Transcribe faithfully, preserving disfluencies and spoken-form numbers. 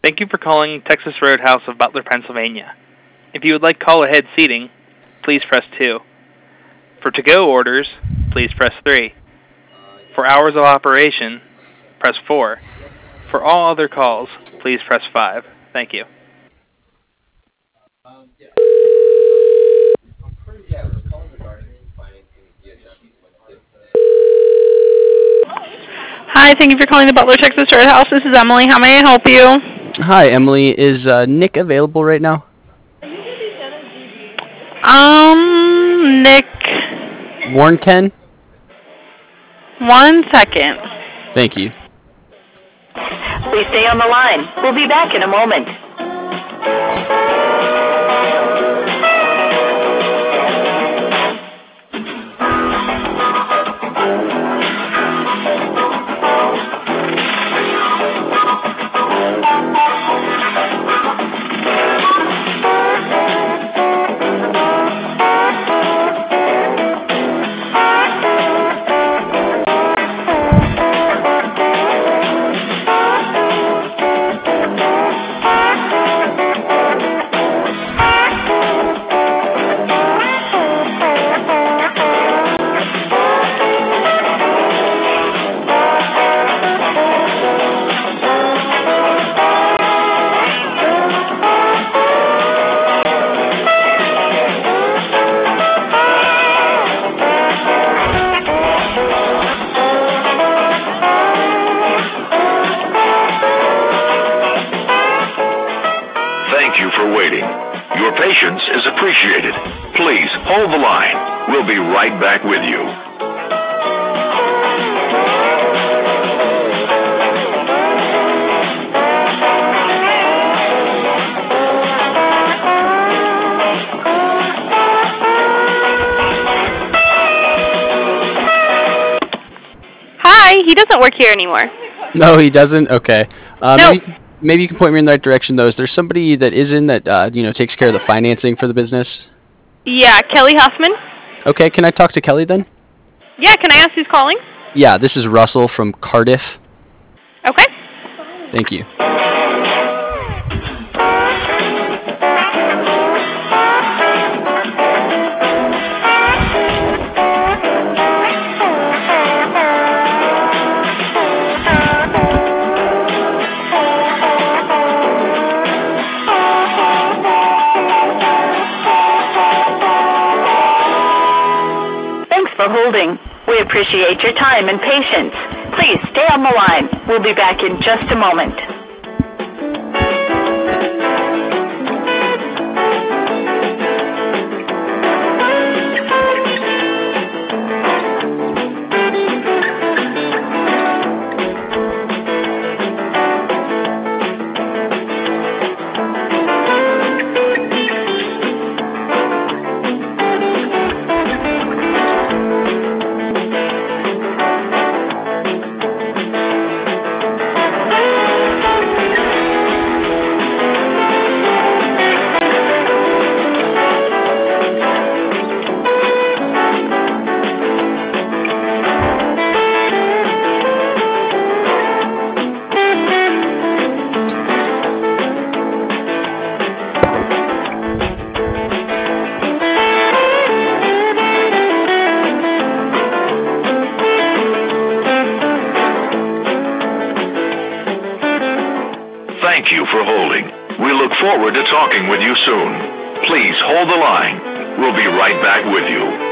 Thank you for calling Texas Roadhouse of Butler, Pennsylvania. If you would like call-ahead seating, please press two. For to-go orders, please press three. For hours of operation, press four. For all other calls, please press five. Thank you. Hi, thank you for calling the Butler, Texas Roadhouse. This is Emily. How may I help you? Hi, Emily. Is uh, Nick available right now? Um, Nick. Warnken? One second. Thank you. Please stay on the line. We'll be back in a moment. Thank you for waiting. Your patience is appreciated. Please hold the line. We'll be right back with you. Hi, he doesn't work here anymore. No, he doesn't? Okay. Uh, Nope. maybe, maybe you can point me in the right direction, though. Is there somebody that is in that, uh, you know, takes care of the financing for the business? Yeah, Kelly Huffman. Okay, can I talk to Kelly then? Yeah, can I ask who's calling? Yeah, this is Russell from Cardiff. Okay. Thank you. Thanks for holding. We appreciate your time and patience. Please stay on the line. We'll be back in just a moment. Thank you for holding. We look forward to talking with you soon. Please hold the line. We'll be right back with you.